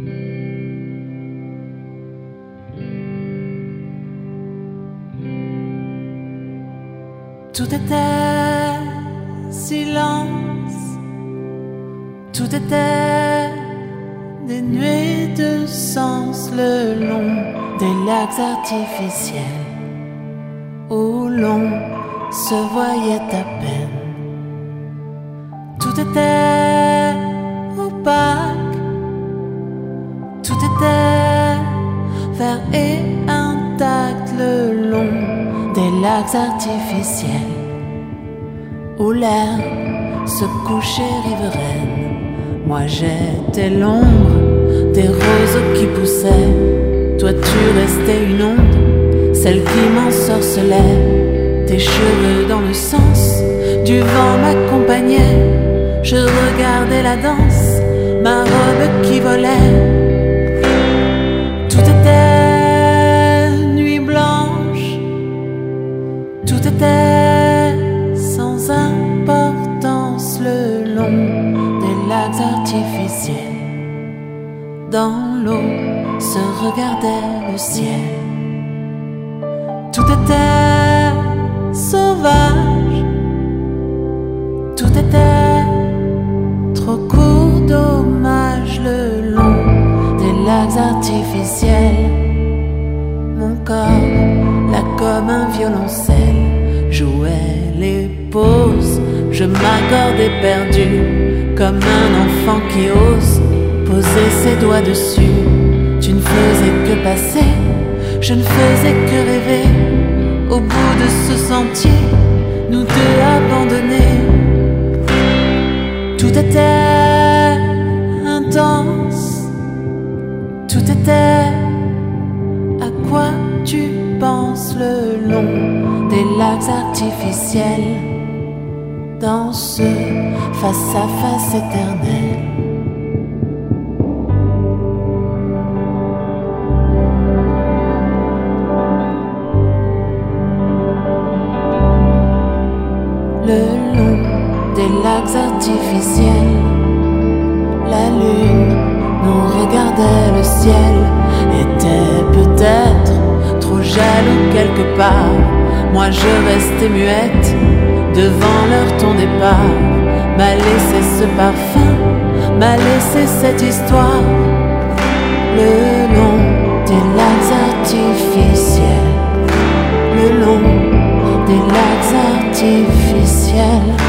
Tout était silence, tout était dénué de sens le long des lacs artificiels où l'on se voyait à peine. Tout était opaque, tout était vert et intact le long des lacs artificiels où l'air se couchait riveraine. Moi j'étais l'ombre des roseaux qui poussaient, toi tu restais une onde, celle qui m'ensorcelait. Tes cheveux dans le sens du vent m'accompagnaient. Je regardais la danse, ma robe qui volait. Tout était nuit blanche, tout était sans importance le long des lacs artificiels. Dans l'eau se regardait le ciel. Tout était sauvage, tout était trop court, dommage le long des lacs artificiels. Mon corps, là comme un violoncelle, jouait les pauses. Je m'accordais perdu, comme un enfant qui ose poser ses doigts dessus. Tu ne faisais que passer, je ne faisais que rêver. Au bout de ce sentier, nous deux abandonnés. Tout était intense, tout était à quoi tu penses le long des lacs artificiels, dans ce face-à-face éternel. Le long des lacs artificiels, la lune nous regardait, le ciel était peut-être trop jaloux quelque part. Moi je restais muette devant leur ton départ. M'a laissé ce parfum, m'a laissé cette histoire. Le long des lacs artificiels, le long des lacs artificiels.